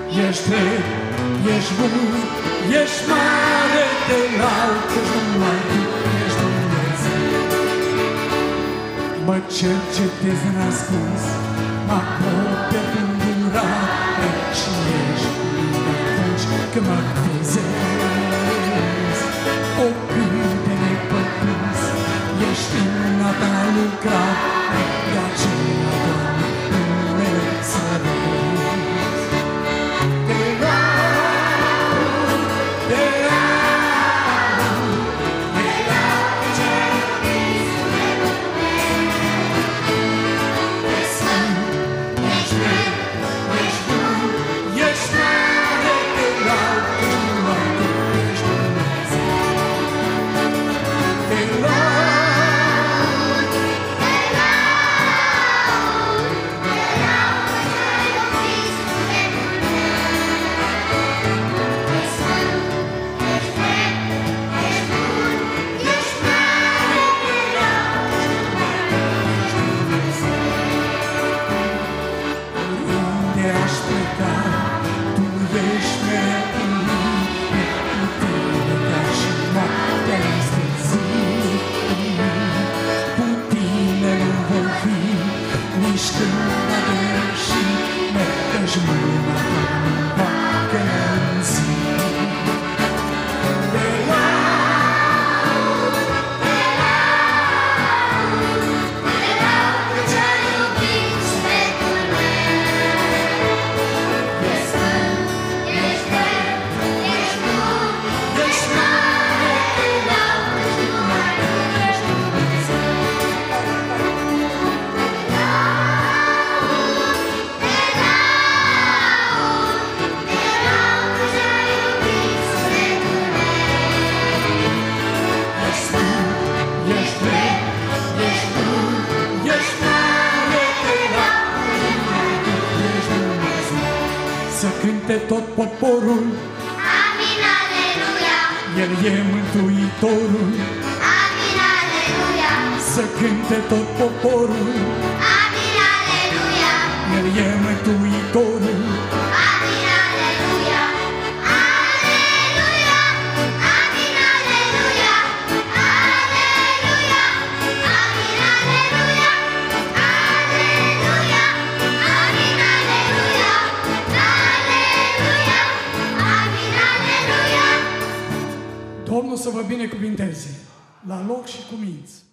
ești drept, ești bun, ești mare de înalt, căci numai tu ești Dumnezeu. Mă cercetez neascuns, mă apropie îndurat, și ești bine atunci când mă vizezi. O cânte nepătâns, ești mâna ta lucrat, de aceea, Doamne, numele să vezi. Te laud, te laud, te laud, cel iubit sufletul meu. Ești sfânt, ești drept, ești bun, ești mare, te laud, căci numai tu ești Dumnezeu. Te laud, Te laud, cel iubit sufletul meu. Ești sfânt, ești drept, ești bun, ești mare, te laud, căci numai tu ești Dumnezeu. oriunde aș pleca, tu ești mereu cu mine, putere ca și noaptea este zi. Cu tine nu voi fi, nici când a greșit, căci mâna ta nu va călăuzi. Te laud, Te laud, cel iubit sufletul meu. Ești sfânt, ești drept, ești bun, ești mare, te laud, căci numai tu ești Dumnezeu. Te laud, cel iubit sufletul meu. ești sfânt, ești drept, ești bun, ești mare, te laud, numai tu ești Dumnezeu. Să cânte tot poporul, Amin, aleluia, El e Mântuitorul. amin, aleluia, Să cânte tot poporul, amin, aleluia, El e Mântuitorul. amin, aleluia, aleluia, amin, aleluia, aleluia, amin, aleluia, aleluia, amin, aleluia, aleluia, amin, aleluia. Domnul să vă binecuvinteze la loc și cu minți.